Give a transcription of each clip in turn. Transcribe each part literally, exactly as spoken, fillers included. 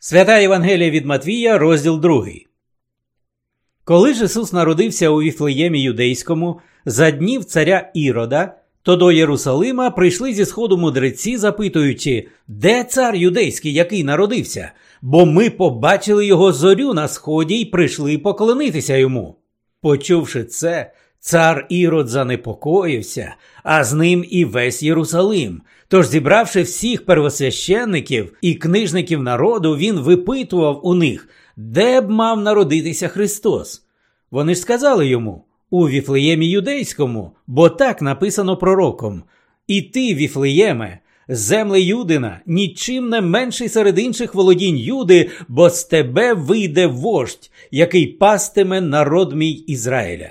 Свята Євангелія від Матвія, розділ другий. Коли ж Ісус народився у Віфлеємі Юдейському за днів царя Ірода, то до Єрусалима прийшли зі сходу мудреці, запитуючи: «Де цар юдейський, який народився? Бо ми побачили його зорю на сході й прийшли поклонитися йому». Почувши це, цар Ірод занепокоївся, а з ним і весь Єрусалим. Тож, зібравши всіх первосвященників і книжників народу, він випитував у них, де б мав народитися Христос. Вони ж сказали йому: «У Віфлеємі Юдейському, бо так написано пророком: І ти, Віфлеєме, земле Юдина, нічим не менший серед інших володінь Юди, бо з тебе вийде вождь, який пастиме народ мій Ізраїля».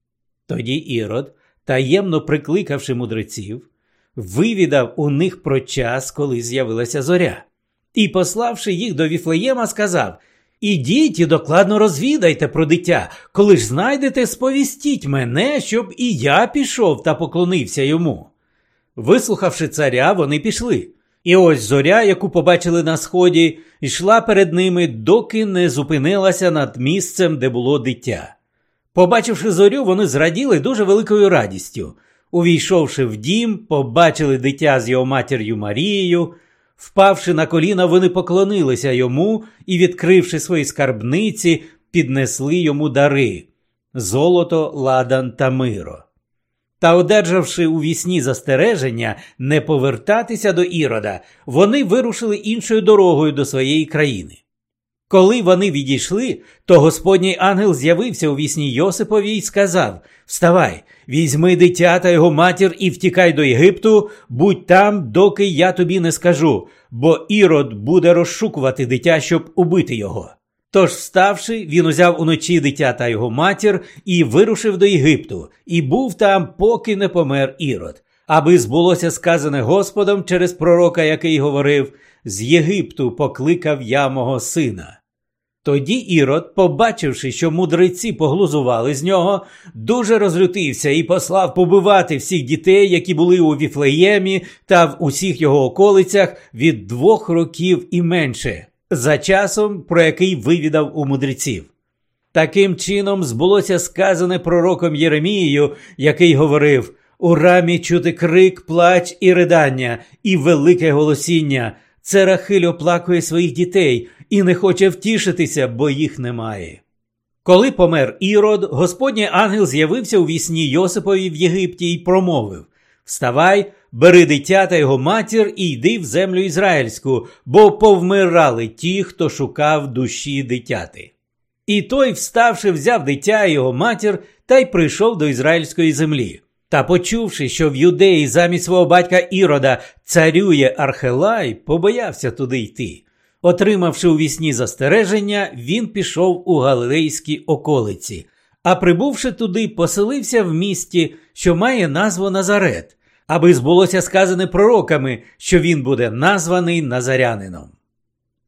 Тоді Ірод, таємно прикликавши мудреців, вивідав у них про час, коли з'явилася зоря. І, пославши їх до Віфлеєма, сказав: «Ідіть і докладно розвідайте про дитя. Коли ж знайдете, сповістіть мене, щоб і я пішов та поклонився йому». Вислухавши царя, вони пішли. І ось зоря, яку побачили на сході, йшла перед ними, доки не зупинилася над місцем, де було дитя. Побачивши зорю, вони зраділи дуже великою радістю. Увійшовши в дім, побачили дитя з його матір'ю Марією. Впавши на коліна, вони поклонилися йому і, відкривши свої скарбниці, піднесли йому дари – золото, ладан та миро. Та, одержавши у вісні застереження не повертатися до Ірода, вони вирушили іншою дорогою до своєї країни. Коли вони відійшли, то Господній ангел з'явився у вісні Йосипові й сказав: «Вставай, візьми дитя та його матір і втікай до Єгипту, будь там, доки я тобі не скажу, бо Ірод буде розшукувати дитя, щоб убити його». Тож, вставши, він узяв уночі дитя та його матір і вирушив до Єгипту, і був там, поки не помер Ірод, аби збулося сказане Господом через пророка, який говорив: «З Єгипту покликав я мого сина». Тоді Ірод, побачивши, що мудреці поглузували з нього, дуже розлютився і послав побивати всіх дітей, які були у Віфлеємі та в усіх його околицях від двох років і менше, за часом, про який вивідав у мудреців. Таким чином збулося сказане пророком Єремією, який говорив: «У рамі чути крик, плач і ридання, і велике голосіння. Це Рахиль оплакує своїх дітей і не хоче втішитися, бо їх немає». Коли помер Ірод, Господній ангел з'явився у вісні Йосипові в Єгипті і промовив: «Вставай, бери дитя та його матір і йди в землю ізраїльську, бо повмирали ті, хто шукав душі дитяти». І той, вставши, взяв дитя і його матір та й прийшов до ізраїльської землі. Та, почувши, що в Юдеї замість свого батька Ірода царює Архелай, побоявся туди йти. Отримавши у вісні застереження, він пішов у галилейські околиці, а прибувши туди, поселився в місті, що має назву Назарет, аби збулося сказане пророками, що він буде названий Назарянином.